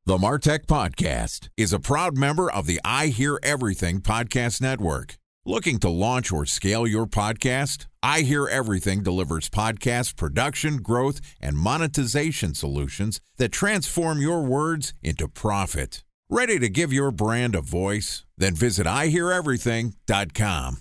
The MarTech Podcast is a proud member of the I Hear Everything Podcast Network. Looking to launch or scale your podcast? I Hear Everything delivers podcast production, growth, and monetization solutions that transform your words into profit. Ready to give your brand a voice? Then visit iheareverything.com.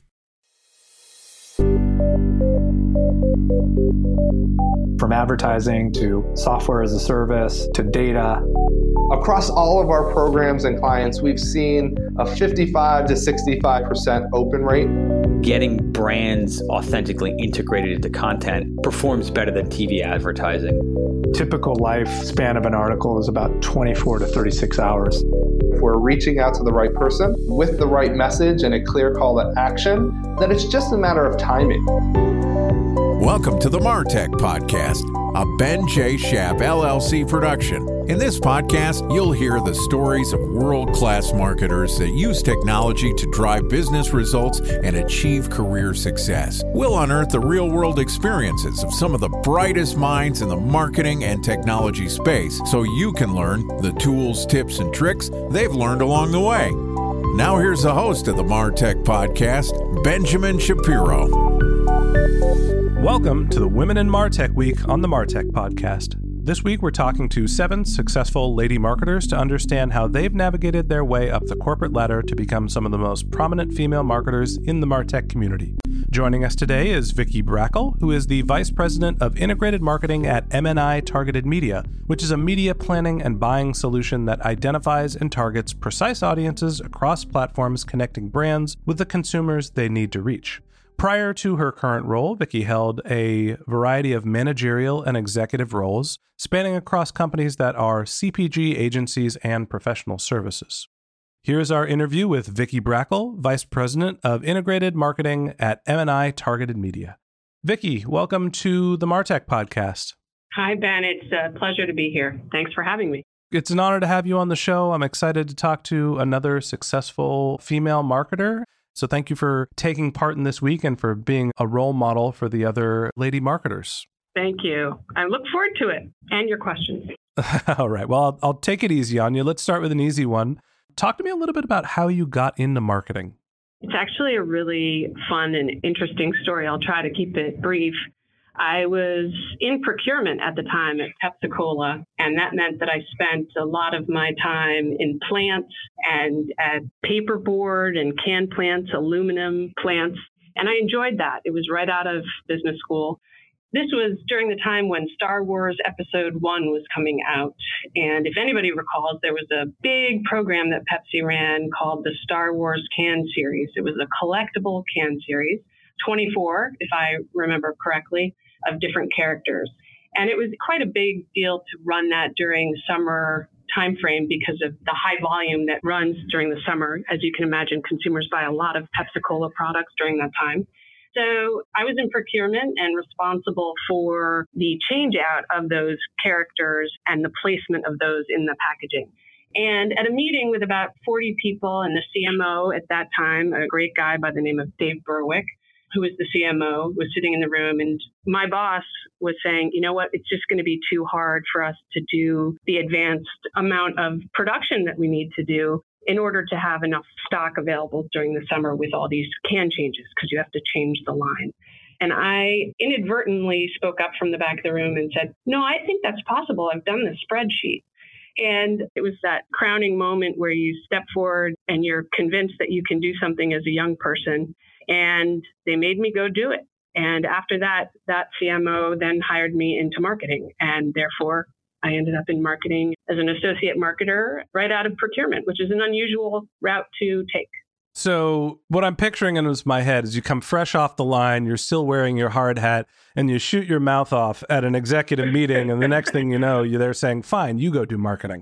From advertising to software as a service to data. Across all of our programs and clients, we've seen a 55 to 65% open rate. Getting brands authentically integrated into content performs better than TV advertising. Typical lifespan of an article is about 24 to 36 hours. If we're reaching out to the right person with the right message and a clear call to action, then it's just a matter of timing. Welcome to the MarTech Podcast, a Ben J. Schaap LLC production. In this podcast, you'll hear the stories of world-class marketers that use technology to drive business results and achieve career success. We'll unearth the real-world experiences of some of the brightest minds in the marketing and technology space so you can learn the tools, tips, and tricks they've learned along the way. Now here's the host of the MarTech Podcast, Benjamin Shapiro. Welcome to the Women in MarTech Week on the MarTech Podcast. This week, we're talking to 7 successful lady marketers to understand how they've navigated their way up the corporate ladder to become some of the most prominent female marketers in the MarTech community. Joining us today is Vicki Brackle, who is the Vice President of Integrated Marketing at MNI Targeted Media, which is a media planning and buying solution that identifies and targets precise audiences across platforms connecting brands with the consumers they need to reach. Prior to her current role, Vicki held a variety of managerial and executive roles, spanning across companies that are CPG agencies and professional services. Here's our interview with Vicki Brackle, Vice President of Integrated Marketing at MNI Targeted Media. Vicki, welcome to the MarTech Podcast. Hi, Ben. It's a pleasure to be here. Thanks for having me. It's an honor to have you on the show. I'm excited to talk to another successful female marketer. So thank you for taking part in this week and for being a role model for the other lady marketers. Thank you. I look forward to it and your questions. All right. Well, I'll take it easy on you. Let's start with an easy one. Talk to me a little bit about how you got into marketing. It's actually a really fun and interesting story. I'll try to keep it brief. I was in procurement at the time at Pepsi-Cola, and that meant that I spent a lot of my time in plants and at paperboard and can plants, aluminum plants, and I enjoyed that. It was right out of business school. This was during the time when Star Wars Episode 1 was coming out, and if anybody recalls, there was a big program that Pepsi ran called the Star Wars Can Series. It was a collectible can series, 24, if I remember correctly, of different characters. And it was quite a big deal to run that during summer timeframe because of the high volume that runs during the summer. As you can imagine, consumers buy a lot of Pepsi-Cola products during that time. So I was in procurement and responsible for the change out of those characters and the placement of those in the packaging. And at a meeting with about 40 people and the CMO at that time, a great guy by the name of Dave Berwick, who was the CMO, was sitting in the room, and my boss was saying, you know what, it's just going to be too hard for us to do the advanced amount of production that we need to do in order to have enough stock available during the summer with all these can changes, because you have to change the line. And I inadvertently spoke up from the back of the room and said, no, I think that's possible. I've done the spreadsheet. And it was that crowning moment where you step forward and you're convinced that you can do something as a young person. And they made me go do it. And after that, that CMO then hired me into marketing. And therefore, I ended up in marketing as an associate marketer right out of procurement, which is an unusual route to take. So what I'm picturing in my head is you come fresh off the line, you're still wearing your hard hat, and you shoot your mouth off at an executive meeting. And the next thing you know, you're there saying, fine, you go do marketing.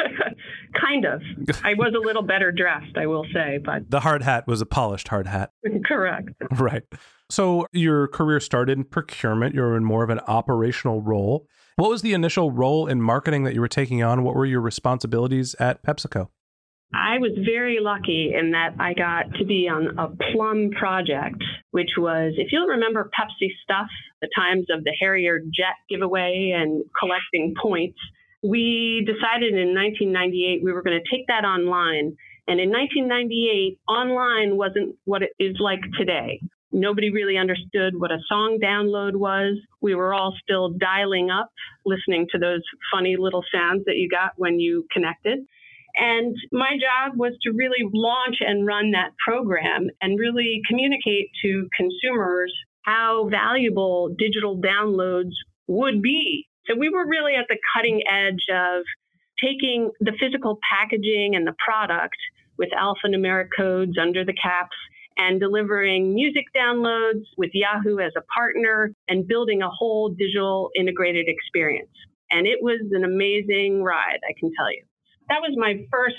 Kind of. I was a little better dressed, I will say, but the hard hat was a polished hard hat. Correct. Right. So your career started in procurement. You were in more of an operational role. What was the initial role in marketing that you were taking on? What were your responsibilities at PepsiCo? I was very lucky in that I got to be on a Plum project, which was, if you'll remember Pepsi Stuff, the times of the Harrier jet giveaway and collecting points, we decided in 1998 we were going to take that online. And in 1998, online wasn't what it is like today. Nobody really understood what a song download was. We were all still dialing up, listening to those funny little sounds that you got when you connected. And my job was to really launch and run that program and really communicate to consumers how valuable digital downloads would be. So we were really at the cutting edge of taking the physical packaging and the product with alphanumeric codes under the caps and delivering music downloads with Yahoo as a partner and building a whole digital integrated experience. And it was an amazing ride, I can tell you. That was my first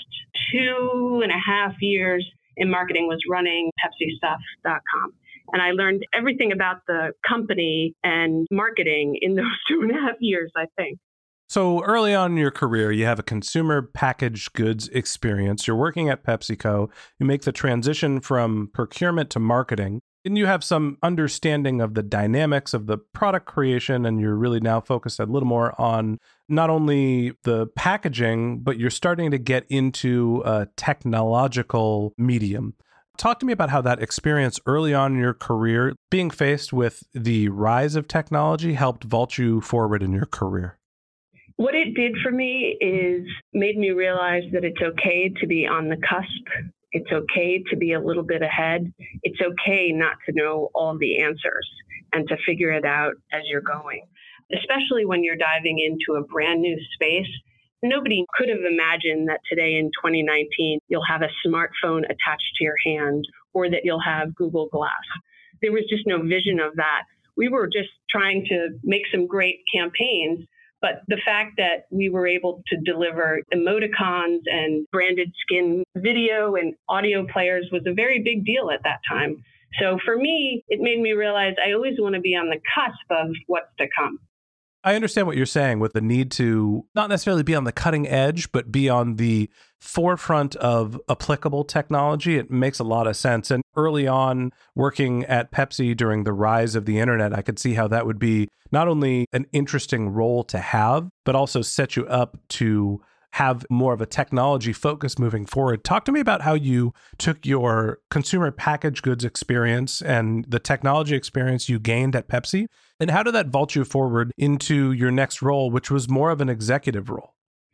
2.5 years in marketing, was running PepsiStuff.com. And I learned everything about the company and marketing in those 2.5 years, I think. So early on in your career, you have a consumer packaged goods experience. You're working at PepsiCo. You make the transition from procurement to marketing. And you have some understanding of the dynamics of the product creation, and you're really now focused a little more on not only the packaging, but you're starting to get into a technological medium. Talk to me about how that experience early on in your career, being faced with the rise of technology, helped vault you forward in your career. What it did for me is made me realize that it's okay to be on the cusp. It's okay to be a little bit ahead. It's okay not to know all the answers and to figure it out as you're going, especially when you're diving into a brand new space. Nobody could have imagined that today in 2019, you'll have a smartphone attached to your hand or that you'll have Google Glass. There was just no vision of that. We were just trying to make some great campaigns. But the fact that we were able to deliver emoticons and branded skin video and audio players was a very big deal at that time. So for me, it made me realize I always want to be on the cusp of what's to come. I understand what you're saying with the need to not necessarily be on the cutting edge, but be on the forefront of applicable technology. It makes a lot of sense. And early on, working at Pepsi during the rise of the internet, I could see how that would be not only an interesting role to have, but also set you up to have more of a technology focus moving forward. Talk to me about how you took your consumer packaged goods experience and the technology experience you gained at Pepsi, and how did that vault you forward into your next role, which was more of an executive role?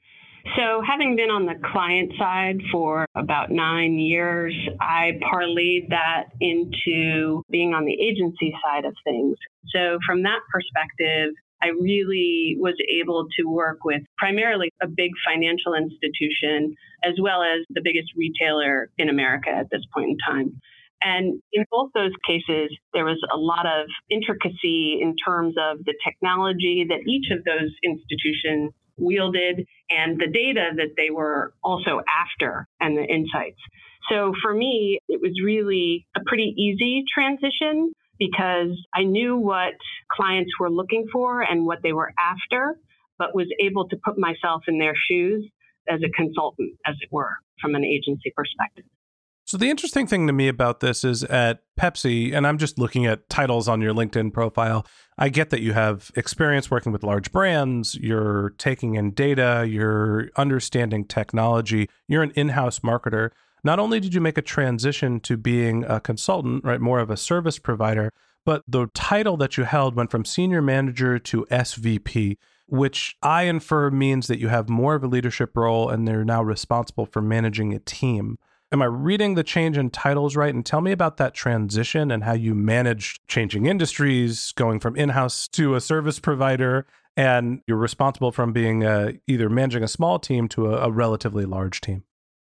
So having been on the client side for about 9 years, I parlayed that into being on the agency side of things. So from that perspective, I really was able to work with primarily a big financial institution, as well as the biggest retailer in America at this point in time. And in both those cases, there was a lot of intricacy in terms of the technology that each of those institutions wielded and the data that they were also after and the insights. So for me, it was really a pretty easy transition because I knew what clients were looking for and what they were after, but was able to put myself in their shoes as a consultant, as it were, from an agency perspective. So the interesting thing to me about this is at Pepsi, and I'm just looking at titles on your LinkedIn profile, I get that you have experience working with large brands, you're taking in data, you're understanding technology, you're an in-house marketer. Not only did you make a transition to being a consultant, right, more of a service provider, but the title that you held went from senior manager to SVP, which I infer means that you have more of a leadership role and they're now responsible for managing a team. Am I reading the change in titles right? And tell me about that transition and how you managed changing industries, going from in-house to a service provider, and you're responsible from being either managing a small team to a relatively large team.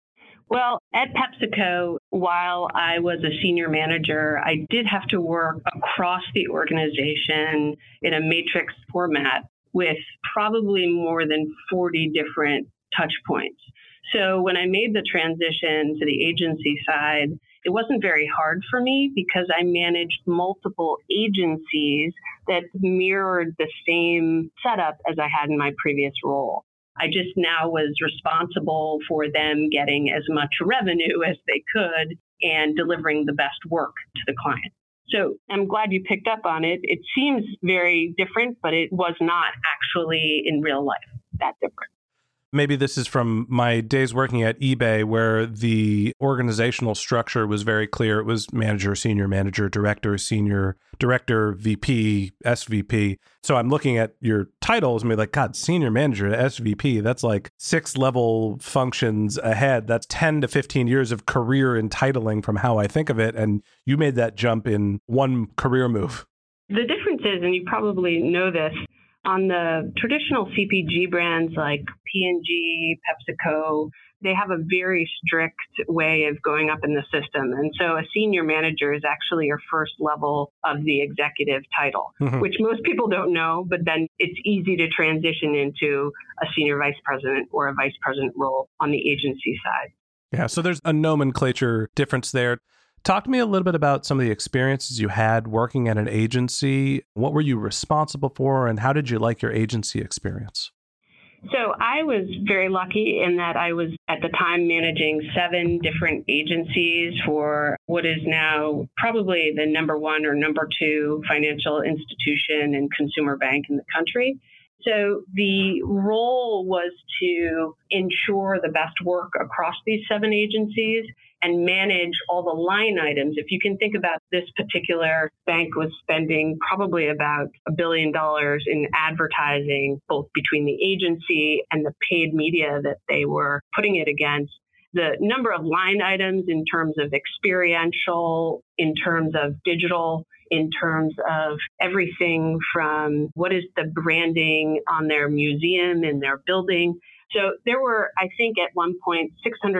Well, at PepsiCo, while I was a senior manager, I did have to work across the organization in a matrix format with probably more than 40 different touch points. So when I made the transition to the agency side, it wasn't very hard for me because I managed multiple agencies that mirrored the same setup as I had in my previous role. I just now was responsible for them getting as much revenue as they could and delivering the best work to the client. So I'm glad you picked up on it. It seems very different, but it was not actually in real life that different. Maybe this is from my days working at eBay, where the organizational structure was very clear. It was manager, senior manager, director, senior director, VP, SVP. So I'm looking at your titles and be like, God, senior manager to SVP, that's like 6-level functions ahead. That's 10 to 15 years of career entitling from how I think of it. And you made that jump in one career move. The difference is, and you probably know this, on the traditional CPG brands like P&G, PepsiCo, they have a very strict way of going up in the system. And so a senior manager is actually your first level of the executive title, which most people don't know, but then it's easy to transition into a senior vice president or a vice president role on the agency side. Yeah, so there's a nomenclature difference there. Talk to me a little bit about some of the experiences you had working at an agency. What were you responsible for, and how did you like your agency experience? So I was very lucky in that I was at the time managing 7 different agencies for what is now probably the number 1 or number 2 financial institution and consumer bank in the country. So the role was to ensure the best work across these 7 agencies and manage all the line items. If you can think about this particular bank was spending probably about $1 billion in advertising, both between the agency and the paid media that they were putting it against. The number of line items in terms of experiential, in terms of digital, in terms of everything from what is the branding on their museum and their building. So there were, I think at one point,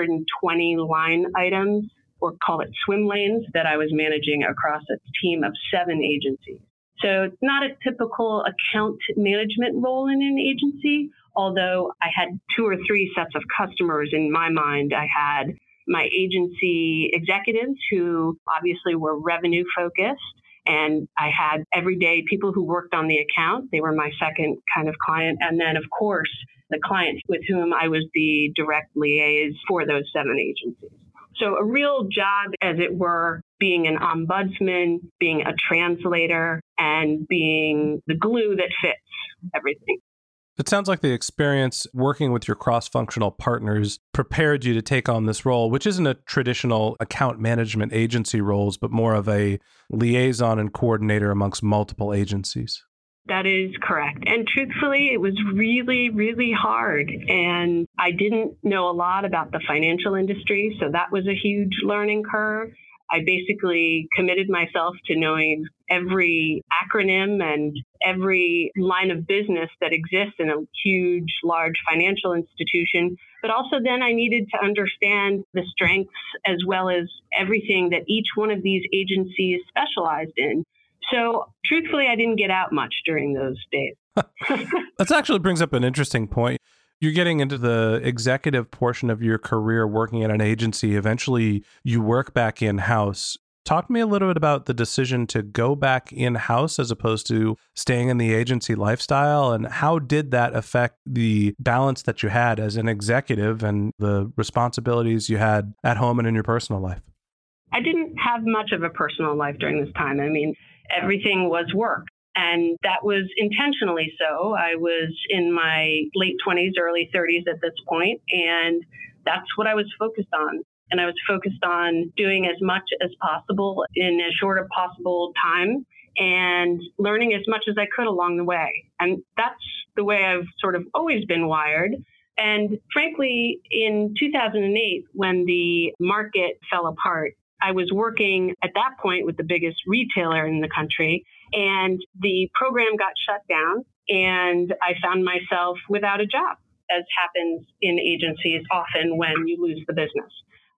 620 line items, or call it swim lanes, that I was managing across a team of 7 agencies. So it's not a typical account management role in an agency, although I had 2 or 3 sets of customers in my mind. I had my agency executives who obviously were revenue focused, and I had everyday people who worked on the account. They were my second kind of client. And then, of course, the clients with whom I was the direct liaison for those 7 agencies. So a real job, as it were, being an ombudsman, being a translator, and being the glue that fits everything. It sounds like the experience working with your cross-functional partners prepared you to take on this role, which isn't a traditional account management agency roles, but more of a liaison and coordinator amongst multiple agencies. That is correct. And truthfully, it was really, really hard. And I didn't know a lot about the financial industry, so that was a huge learning curve. I basically committed myself to knowing every acronym and every line of business that exists in a huge, large financial institution. But also then I needed to understand the strengths as well as everything that each one of these agencies specialized in. So truthfully, I didn't get out much during those days. That actually brings up an interesting point. You're getting into the executive portion of your career working at an agency. Eventually, you work back in-house. Talk to me a little bit about the decision to go back in-house as opposed to staying in the agency lifestyle, and how did that affect the balance that you had as an executive and the responsibilities you had at home and in your personal life? I didn't have much of a personal life during this time. I mean, everything was work. And that was intentionally so. I was in my late 20s, early 30s at this point, and that's what I was focused on. And I was focused on doing as much as possible in as short a possible time and learning as much as I could along the way. And that's the way I've sort of always been wired. And frankly, in 2008, when the market fell apart, I was working at that point with the biggest retailer in the country, and the program got shut down, and I found myself without a job, as happens in agencies often when you lose the business.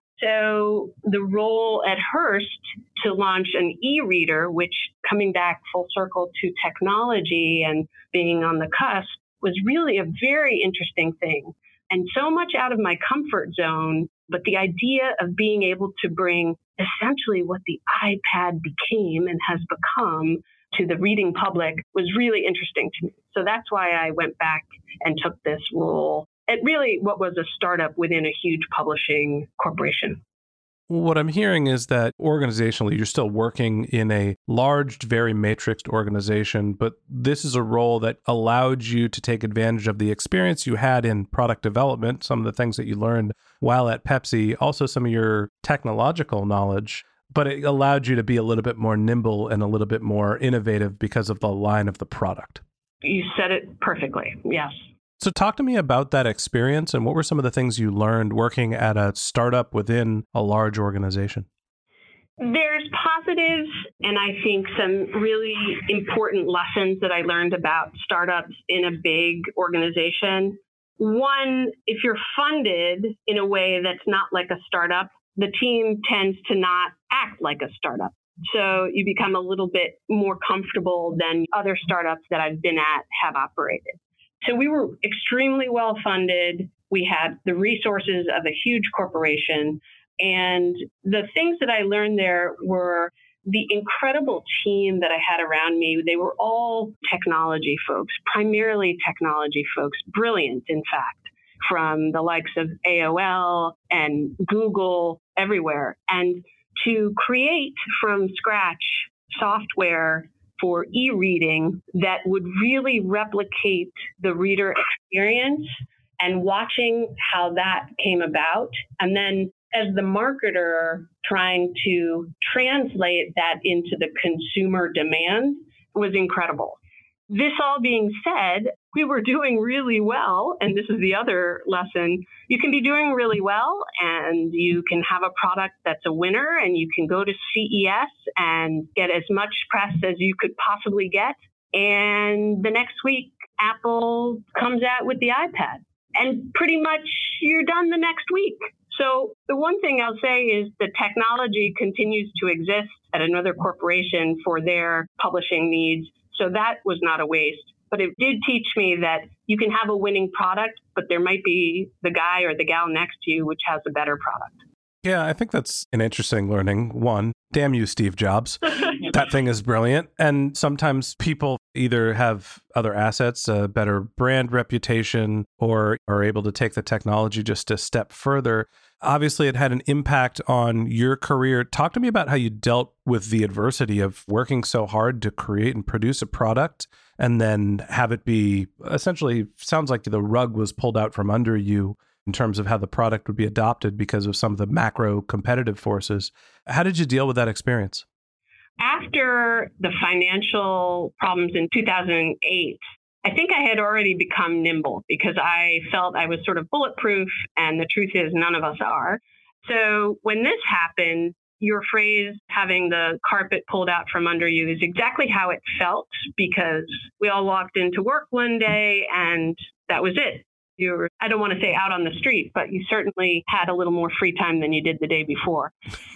So the role at Hearst to launch an e-reader, which, coming back full circle to technology and being on the cusp, was really a very interesting thing. And so much out of my comfort zone, but the idea of being able to bring essentially what the iPad became and has become to the reading public was really interesting to me. So that's why I went back and took this role at really what was a startup within a huge publishing corporation. What I'm hearing is that organizationally, you're still working in a large, very matrixed organization, but this is a role that allowed you to take advantage of the experience you had in product development, some of the things that you learned while at Pepsi, also some of your technological knowledge, but it allowed you to be a little bit more nimble and a little bit more innovative because of the line of the product. You said it perfectly. Yes. So talk to me about that experience and what were some of the things you learned working at a startup within a large organization? There's positives and I think some really important lessons that I learned about startups in a big organization. One, if you're funded in a way that's not like a startup, the team tends to not act like a startup. So you become a little bit more comfortable than other startups that I've been at have operated. So we were extremely well funded. We had the resources of a huge corporation. And the things that I learned there were the incredible team that I had around me. They were all technology folks, primarily technology folks, brilliant, in fact, from the likes of AOL and Google, everywhere. And to create from scratch software for e-reading that would really replicate the reader experience and watching how that came about. And then as the marketer trying to translate that into the consumer demand was incredible. This all being said, we were doing really well. And this is the other lesson. You can be doing really well and you can have a product that's a winner and you can go to CES and get as much press as you could possibly get. And the next week, Apple comes out with the iPad and pretty much you're done the next week. So the one thing I'll say is the technology continues to exist at another corporation for their publishing needs. So that was not a waste. But it did teach me that you can have a winning product, but there might be the guy or the gal next to you which has a better product. Yeah, I think that's an interesting learning. One, damn you, Steve Jobs. That thing is brilliant. And sometimes people either have other assets, a better brand reputation, or are able to take the technology just a step further. Obviously, it had an impact on your career. Talk to me about how you dealt with the adversity of working so hard to create and produce a product and then have it be essentially, sounds like the rug was pulled out from under you in terms of how the product would be adopted because of some of the macro competitive forces. How did you deal with that experience? After the financial problems in 2008, I think I had already become nimble because I felt I was sort of bulletproof, and the truth is none of us are. So when this happened, your phrase, having the carpet pulled out from under you, is exactly how it felt because we all walked into work one day and that was it. You were, I don't want to say out on the street, but you certainly had a little more free time than you did the day before.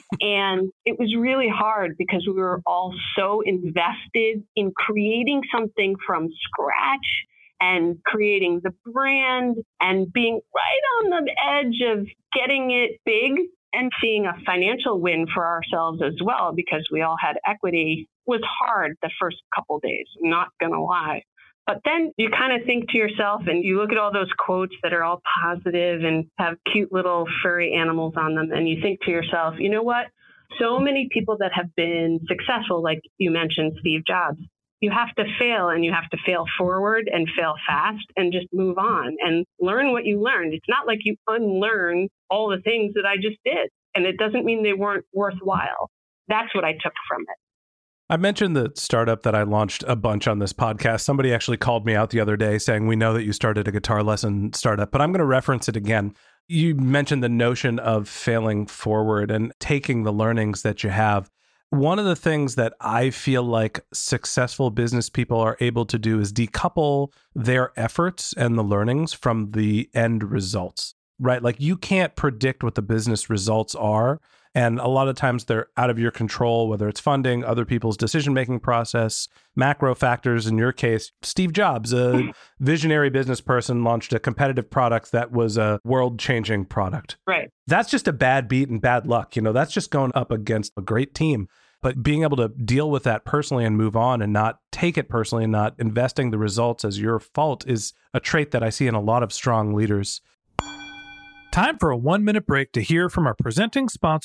And it was really hard because we were all so invested in creating something from scratch and creating the brand and being right on the edge of getting it big and seeing a financial win for ourselves as well, because we all had equity. It was hard the first couple of days, I'm not going to lie. But then you kind of think to yourself and you look at all those quotes that are all positive and have cute little furry animals on them. And you think to yourself, you know what? So many people that have been successful, like you mentioned, Steve Jobs, you have to fail and you have to fail forward and fail fast and just move on and learn what you learned. It's not like you unlearn all the things that I just did. And it doesn't mean they weren't worthwhile. That's what I took from it. I mentioned the startup that I launched a bunch on this podcast. Somebody actually called me out the other day saying, we know that you started a guitar lesson startup, but I'm going to reference it again. You mentioned the notion of failing forward and taking the learnings that you have. One of the things that I feel like successful business people are able to do is decouple their efforts and the learnings from the end results, right? Like you can't predict what the business results are. And a lot of times they're out of your control, whether it's funding, other people's decision-making process, macro factors. In your case, Steve Jobs, a visionary business person, launched a competitive product that was a world-changing product. Right. That's just a bad beat and bad luck. You know, that's just going up against a great team. But being able to deal with that personally and move on and not take it personally and not investing the results as your fault is a trait that I see in a lot of strong leaders. Time for a 1-minute break to hear from our presenting sponsor,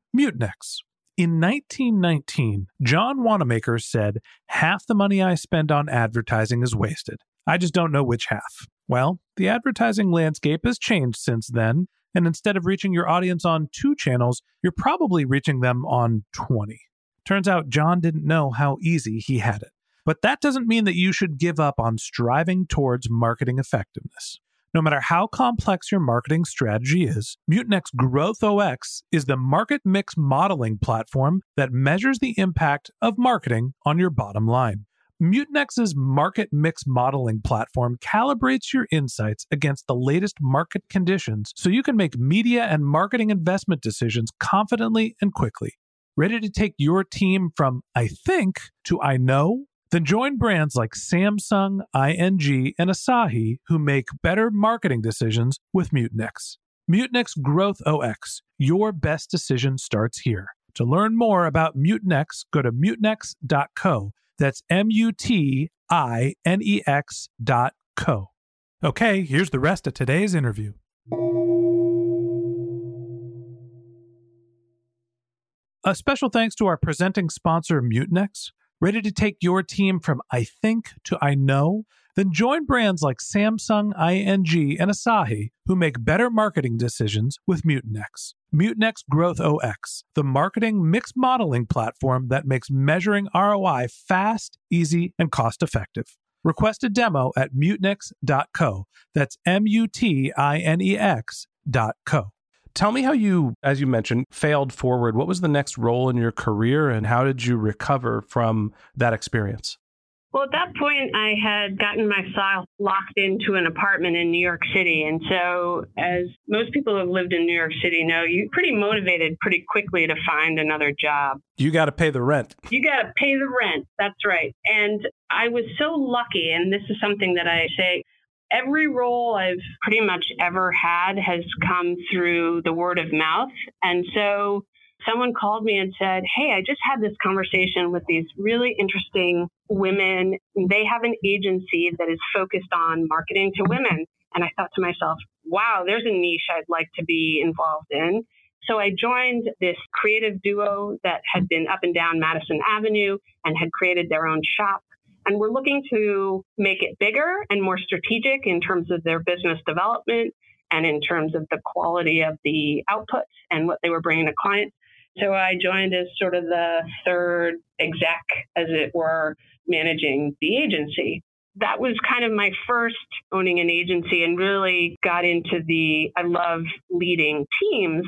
Mutinex. In 1919, John Wanamaker said, "Half the money I spend on advertising is wasted. I just don't know which half." Well, the advertising landscape has changed since then, and instead of reaching your audience on 2 channels, you're probably reaching them on 20. Turns out John didn't know how easy he had it. But that doesn't mean that you should give up on striving towards marketing effectiveness. No matter how complex your marketing strategy is, Mutinex GrowthOS is the market mix modeling platform that measures the impact of marketing on your bottom line. Mutinex's market mix modeling platform calibrates your insights against the latest market conditions so you can make media and marketing investment decisions confidently and quickly. Ready to take your team from I think to I know? Then join brands like Samsung, ING, and Asahi who make better marketing decisions with Mutinex. Mutinex GrowthOS. Your best decision starts here. To learn more about Mutinex, go to mutinex.co. That's MUTINEX.co. Okay, here's the rest of today's interview. A special thanks to our presenting sponsor, Mutinex. Ready to take your team from I think to I know? Then join brands like Samsung, ING, and Asahi who make better marketing decisions with Mutinex. Mutinex GrowthOS, the marketing mix modeling platform that makes measuring ROI fast, easy, and cost-effective. Request a demo at mutinex.co. That's MUTINEX.co. Tell me how you, as you mentioned, failed forward. What was the next role in your career, and how did you recover from that experience? Well, at that point, I had gotten myself locked into an apartment in New York City. And so, as most people who have lived in New York City know, you're pretty motivated pretty quickly to find another job. You got to pay the rent. You got to pay the rent. That's right. And I was so lucky, and this is something that I say, every role I've pretty much ever had has come through the word of mouth. And so someone called me and said, "Hey, I just had this conversation with these really interesting women. They have an agency that is focused on marketing to women." And I thought to myself, wow, there's a niche I'd like to be involved in. So I joined this creative duo that had been up and down Madison Avenue and had created their own shop. And we're looking to make it bigger and more strategic in terms of their business development and in terms of the quality of the outputs and what they were bringing to clients. So I joined as sort of the third exec, as it were, managing the agency. That was kind of my first owning an agency and really got into I love leading teams.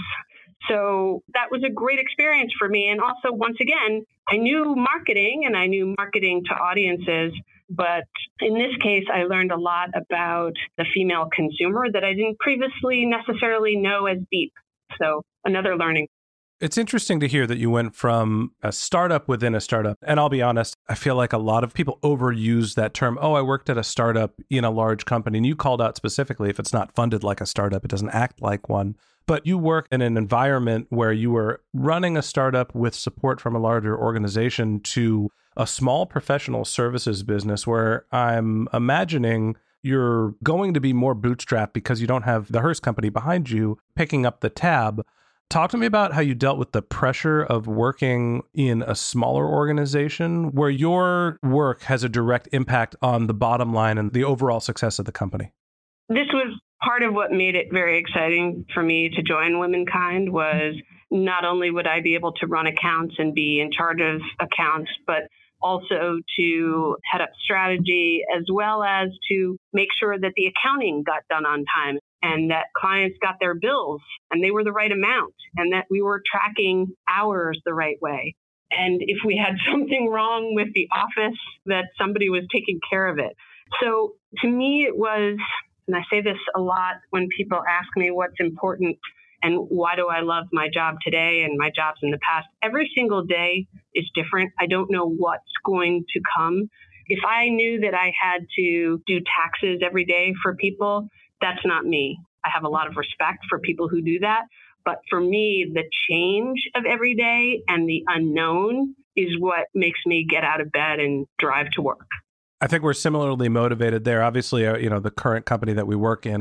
So that was a great experience for me. And also, once again, I knew marketing and I knew marketing to audiences. But in this case, I learned a lot about the female consumer that I didn't previously necessarily know as deep. So another learning. It's interesting to hear that you went from a startup within a startup. And I'll be honest, I feel like a lot of people overuse that term. Oh, I worked at a startup in a large company. And you called out specifically, if it's not funded like a startup, it doesn't act like one. But you work in an environment where you were running a startup with support from a larger organization to a small professional services business where I'm imagining you're going to be more bootstrapped because you don't have the Hearst company behind you picking up the tab. Talk to me about how you dealt with the pressure of working in a smaller organization where your work has a direct impact on the bottom line and the overall success of the company. This was part of what made it very exciting for me to join Womankind was not only would I be able to run accounts and be in charge of accounts, but also to head up strategy, as well as to make sure that the accounting got done on time and that clients got their bills and they were the right amount and that we were tracking hours the right way. And if we had something wrong with the office, that somebody was taking care of it. So to me, it was, and I say this a lot when people ask me what's important and why do I love my job today and my jobs in the past, every single day is different. I don't know what's going to come. If I knew that I had to do taxes every day for people, that's not me. I have a lot of respect for people who do that. But for me, the change of every day and the unknown is what makes me get out of bed and drive to work. I think we're similarly motivated there. Obviously, the current company that we work in are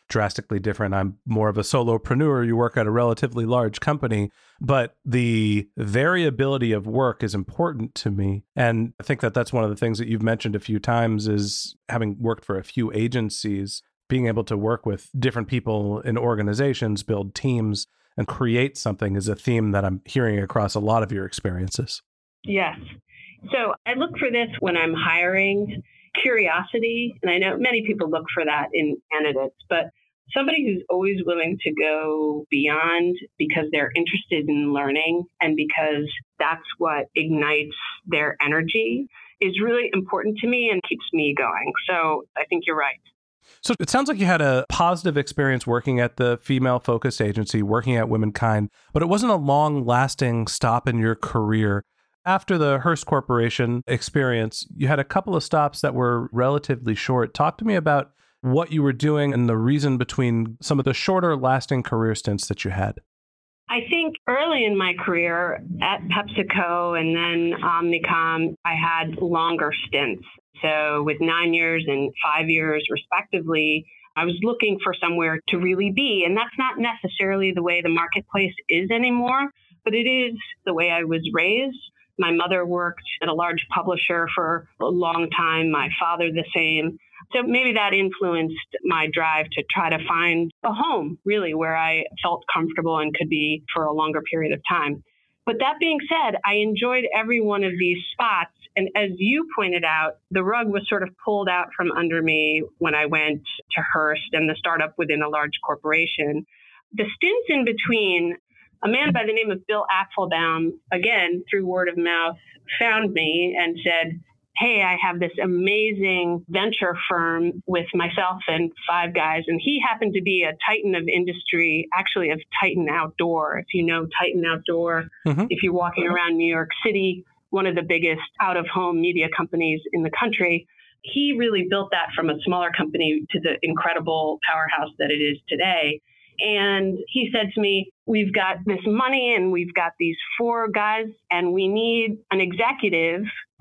drastically different. I'm more of a solopreneur. You work at a relatively large company, but the variability of work is important to me. And I think that that's one of the things that you've mentioned a few times is having worked for a few agencies, being able to work with different people in organizations, build teams, and create something is a theme that I'm hearing across a lot of your experiences. Yes. So I look for this when I'm hiring. Curiosity, and I know many people look for that in candidates, but somebody who's always willing to go beyond because they're interested in learning and because that's what ignites their energy is really important to me and keeps me going. So I think you're right. So it sounds like you had a positive experience working at the female-focused agency, working at Womankind, but it wasn't a long-lasting stop in your career. After the Hearst Corporation experience, you had a couple of stops that were relatively short. Talk to me about what you were doing and the reason between some of the shorter lasting career stints that you had. I think early in my career at PepsiCo and then Omnicom, I had longer stints. So with 9 years and 5 years respectively, I was looking for somewhere to really be. And that's not necessarily the way the marketplace is anymore, but it is the way I was raised. My mother worked at a large publisher for a long time, my father the same. So maybe that influenced my drive to try to find a home, really, where I felt comfortable and could be for a longer period of time. But that being said, I enjoyed every one of these spots. And as you pointed out, the rug was sort of pulled out from under me when I went to Hearst and the startup within a large corporation. The stints in between, a man by the name of Bill Apfelbaum, again, through word of mouth, found me and said, hey, I have this amazing venture firm with myself and 5 guys. And he happened to be a titan of industry, actually of Titan Outdoor. If you know Titan Outdoor, if you're walking around New York City, one of the biggest out-of-home media companies in the country. He really built that from a smaller company to the incredible powerhouse that it is today. And he said to me, we've got this money and we've got these 4 guys and we need an executive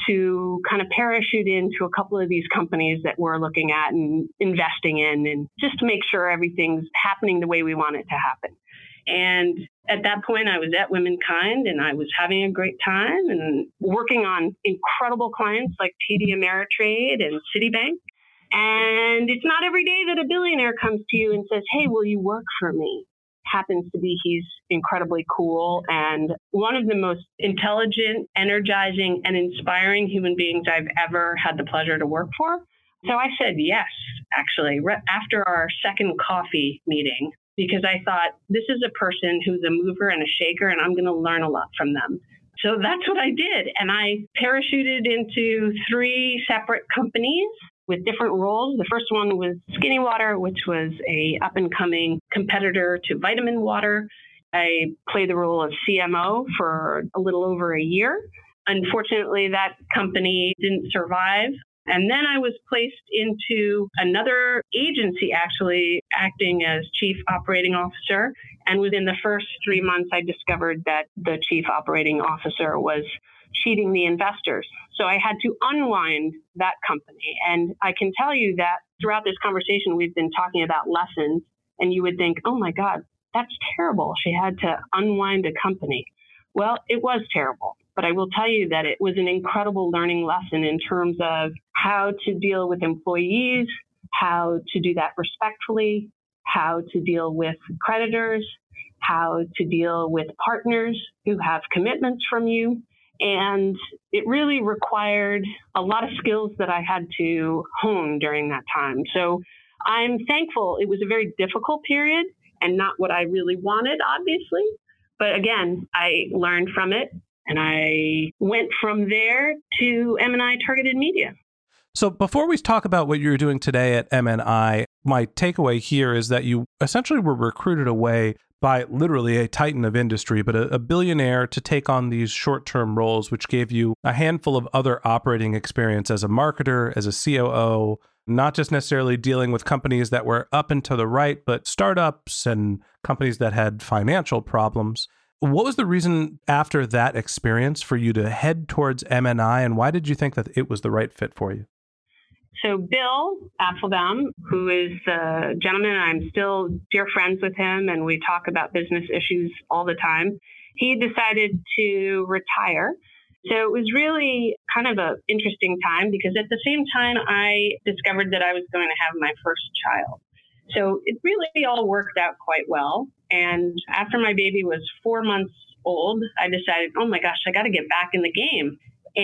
to kind of parachute into a couple of these companies that we're looking at and investing in and just to make sure everything's happening the way we want it to happen. And at that point, I was at Womankind and I was having a great time and working on incredible clients like TD Ameritrade and Citibank. And it's not every day that a billionaire comes to you and says, hey, will you work for me? Happens to be he's incredibly cool and one of the most intelligent, energizing, and inspiring human beings I've ever had the pleasure to work for. So I said yes, actually, after our second coffee meeting, because I thought this is a person who's a mover and a shaker, and I'm going to learn a lot from them. So that's what I did. And I parachuted into 3 separate companies with different roles. The first one was Skinny Water, which was a up-and-coming competitor to Vitamin Water. I played the role of CMO for a little over a year. Unfortunately, that company didn't survive. And then I was placed into another agency, actually acting as chief operating officer. And within the first 3 months, I discovered that the chief operating officer was cheating the investors. So I had to unwind that company. And I can tell you that throughout this conversation, we've been talking about lessons. And you would think, oh my God, that's terrible. She had to unwind a company. Well, it was terrible. But I will tell you that it was an incredible learning lesson in terms of how to deal with employees, how to do that respectfully, how to deal with creditors, how to deal with partners who have commitments from you. And it really required a lot of skills that I had to hone during that time. So I'm thankful. It was a very difficult period and not what I really wanted, obviously. But again, I learned from it. And I went from there to M&I Targeted Media. So before we talk about what you're doing today at M&I, my takeaway here is that you essentially were recruited away by literally a titan of industry, but a billionaire to take on these short-term roles, which gave you a handful of other operating experience as a marketer, as a COO, not just necessarily dealing with companies that were up and to the right, but startups and companies that had financial problems. What was the reason after that experience for you to head towards M&I, and why did you think that it was the right fit for you? So Bill Apfelbaum, who is the gentleman, I'm still dear friends with him, and we talk about business issues all the time. He decided to retire. So it was really kind of an interesting time because at the same time, I discovered that I was going to have my first child. So it really all worked out quite well. And after my baby was 4 months old, I decided, oh my gosh, I got to get back in the game.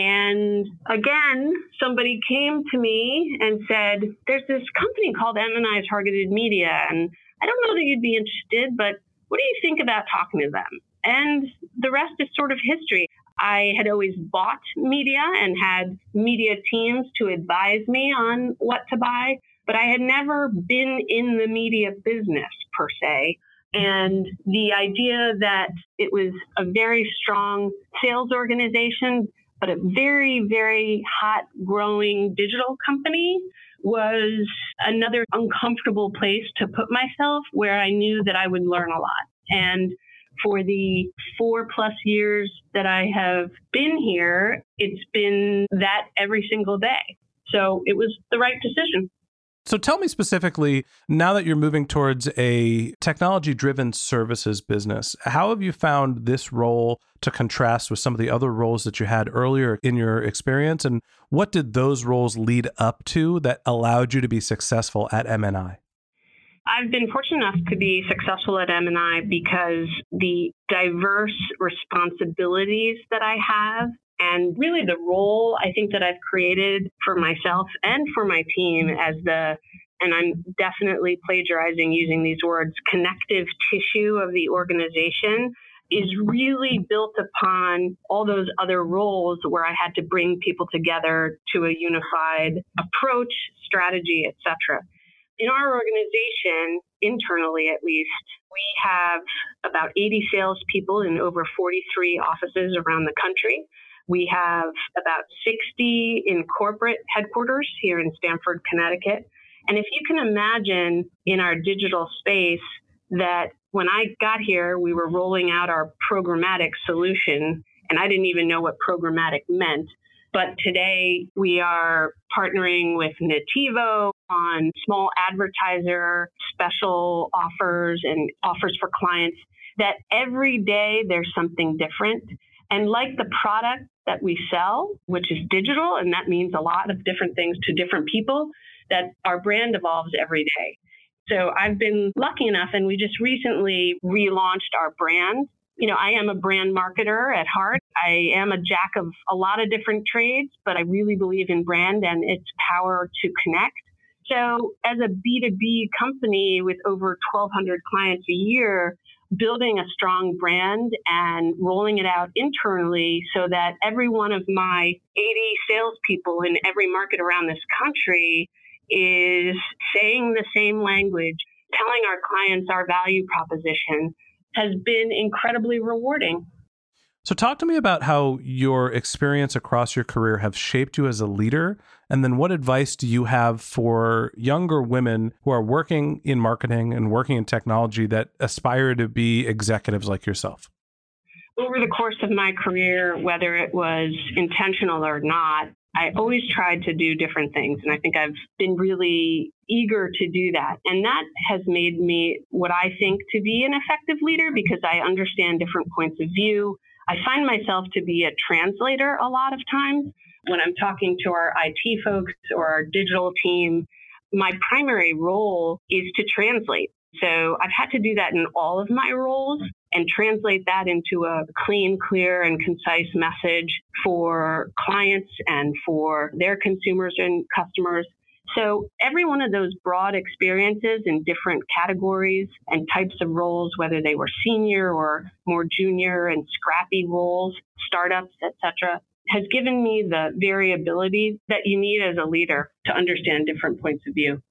And again, somebody came to me and said, there's this company called M&I Targeted Media, and I don't know that you'd be interested, but what do you think about talking to them? And the rest is sort of history. I had always bought media and had media teams to advise me on what to buy, but I had never been in the media business per se. And the idea that it was a very strong sales organization, but a very, very hot growing digital company was another uncomfortable place to put myself where I knew that I would learn a lot. And for the 4+ years that I have been here, it's been that every single day. So it was the right decision. So tell me specifically, now that you're moving towards a technology-driven services business, how have you found this role to contrast with some of the other roles that you had earlier in your experience? And what did those roles lead up to that allowed you to be successful at M&I? I've been fortunate enough to be successful at M&I because the diverse responsibilities that I have and really the role I think that I've created for myself and for my team as and I'm definitely plagiarizing using these words, connective tissue of the organization is really built upon all those other roles where I had to bring people together to a unified approach, strategy, etc. In our organization, internally at least, we have about 80 salespeople in over 43 offices around the country. We have about 60 in corporate headquarters here in Stamford, Connecticut. And if you can imagine in our digital space that when I got here, we were rolling out our programmatic solution, and I didn't even know what programmatic meant. But today we are partnering with Nativo on small advertiser special offers and offers for clients that every day there's something different. And like the product that we sell, which is digital, and that means a lot of different things to different people, that our brand evolves every day. So I've been lucky enough, and we just recently relaunched our brand. You know, I am a brand marketer at heart. I am a jack of a lot of different trades, but I really believe in brand and its power to connect. So as a B2B company with over 1,200 clients a year, building a strong brand and rolling it out internally so that every one of my 80 salespeople in every market around this country is saying the same language, telling our clients our value proposition has been incredibly rewarding. So talk to me about how your experience across your career have shaped you as a leader. And then what advice do you have for younger women who are working in marketing and working in technology that aspire to be executives like yourself? Over the course of my career, whether it was intentional or not, I always tried to do different things. And I think I've been really eager to do that. And that has made me what I think to be an effective leader because I understand different points of view. I find myself to be a translator a lot of times. When I'm talking to our IT folks or our digital team, my primary role is to translate. So I've had to do that in all of my roles and translate that into a clean, clear, and concise message for clients and for their consumers and customers. So every one of those broad experiences in different categories and types of roles, whether they were senior or more junior and scrappy roles, startups, etc., has given me the variability that you need as a leader to understand different points of view.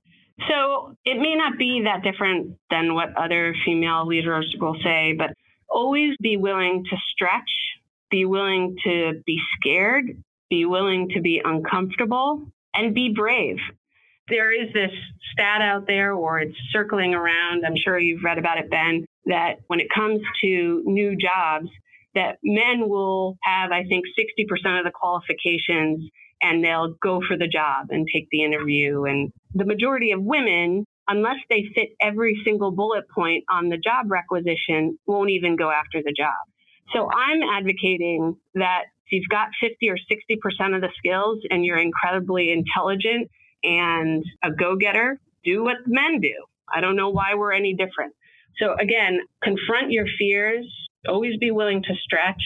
So it may not be that different than what other female leaders will say, but always be willing to stretch, be willing to be scared, be willing to be uncomfortable, and be brave. There is this stat out there, or it's circling around, I'm sure you've read about it, Ben, that when it comes to new jobs, that men will have, I think, 60% of the qualifications and they'll go for the job and take the interview. And the majority of women, unless they fit every single bullet point on the job requisition, won't even go after the job. So I'm advocating that if you've got 50 or 60% of the skills and you're incredibly intelligent and a go-getter, do what men do. I don't know why we're any different. So again, confront your fears, always be willing to stretch,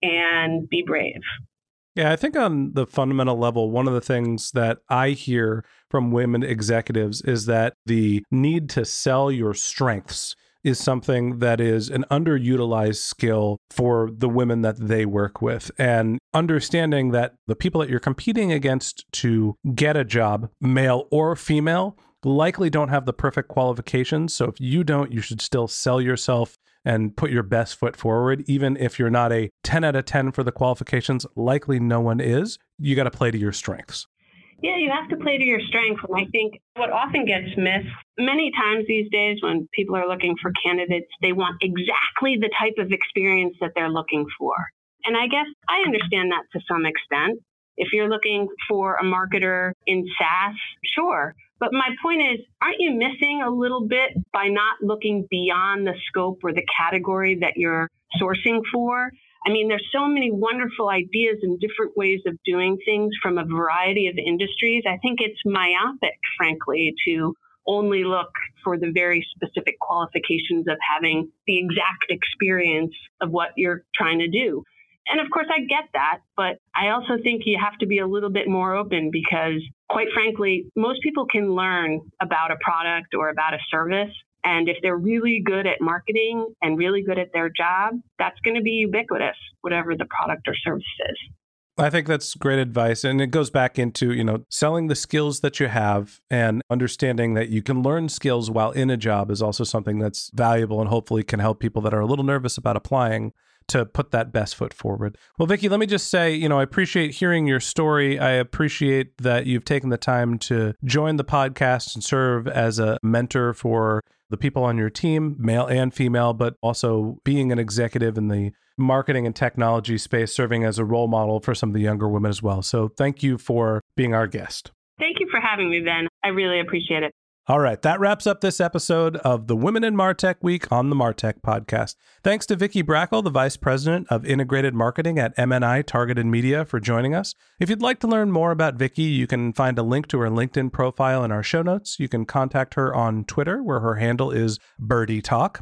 and be brave. Yeah, I think on the fundamental level, one of the things that I hear from women executives is that the need to sell your strengths is something that is an underutilized skill for the women that they work with. And understanding that the people that you're competing against to get a job, male or female, likely don't have the perfect qualifications. So if you don't, you should still sell yourself and put your best foot forward. Even if you're not a 10 out of 10 for the qualifications, likely no one is. You got to play to your strengths. Yeah, you have to play to your strengths. And I think what often gets missed many times these days when people are looking for candidates, they want exactly the type of experience that they're looking for. And I guess I understand that to some extent. If you're looking for a marketer in SaaS, sure. But my point is, aren't you missing a little bit by not looking beyond the scope or the category that you're sourcing for? I mean, there's so many wonderful ideas and different ways of doing things from a variety of industries. I think it's myopic, frankly, to only look for the very specific qualifications of having the exact experience of what you're trying to do. And of course, I get that, but I also think you have to be a little bit more open because, quite frankly, most people can learn about a product or about a service. And if they're really good at marketing and really good at their job, that's going to be ubiquitous, whatever the product or service is. I think that's great advice. And it goes back into, selling the skills that you have and understanding that you can learn skills while in a job is also something that's valuable and hopefully can help people that are a little nervous about applying to put that best foot forward. Well, Vicki, let me just say, I appreciate hearing your story. I appreciate that you've taken the time to join the podcast and serve as a mentor for the people on your team, male and female, but also being an executive in the marketing and technology space, serving as a role model for some of the younger women as well. So thank you for being our guest. Thank you for having me, Ben. I really appreciate it. All right, that wraps up this episode of the Women in MarTech Week on the MarTech Podcast. Thanks to Vicki Brackle, the Vice President of Integrated Marketing at MNI Targeted Media, for joining us. If you'd like to learn more about Vicki, you can find a link to her LinkedIn profile in our show notes. You can contact her on Twitter, where her handle is BirdieTalk,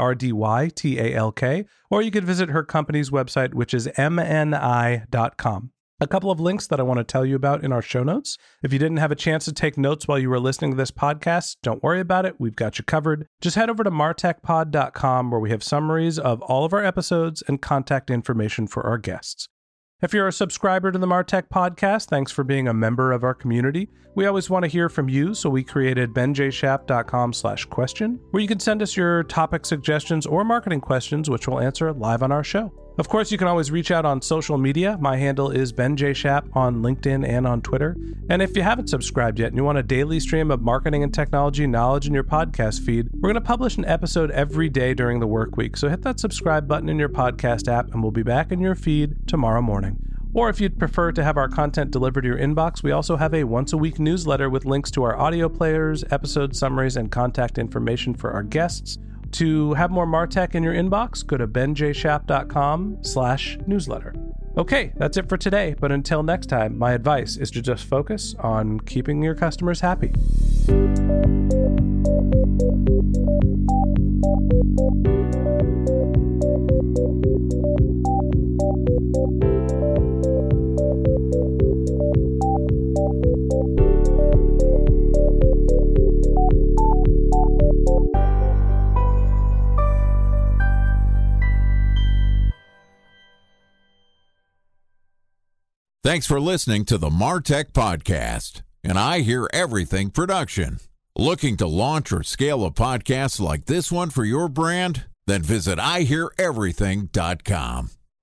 BirdYTalk, or you could visit her company's website, which is mni.com. A couple of links that I want to tell you about in our show notes. If you didn't have a chance to take notes while you were listening to this podcast, don't worry about it. We've got you covered. Just head over to martechpod.com where we have summaries of all of our episodes and contact information for our guests. If you're a subscriber to the MarTech Podcast, thanks for being a member of our community. We always want to hear from you, so we created benjshap.com/question, where you can send us your topic suggestions or marketing questions, which we'll answer live on our show. Of course, you can always reach out on social media. My handle is benjshap on LinkedIn and on Twitter. And if you haven't subscribed yet and you want a daily stream of marketing and technology knowledge in your podcast feed, we're going to publish an episode every day during the work week. So hit that subscribe button in your podcast app and we'll be back in your feed tomorrow morning. Or if you'd prefer to have our content delivered to your inbox, we also have a once-a-week newsletter with links to our audio players, episode summaries, and contact information for our guests. To have more MarTech in your inbox, go to benjshap.com/newsletter. Okay, that's it for today. But until next time, my advice is to just focus on keeping your customers happy. Thanks for listening to the MarTech Podcast, an I Hear Everything production. Looking to launch or scale a podcast like this one for your brand? Then visit iheareverything.com.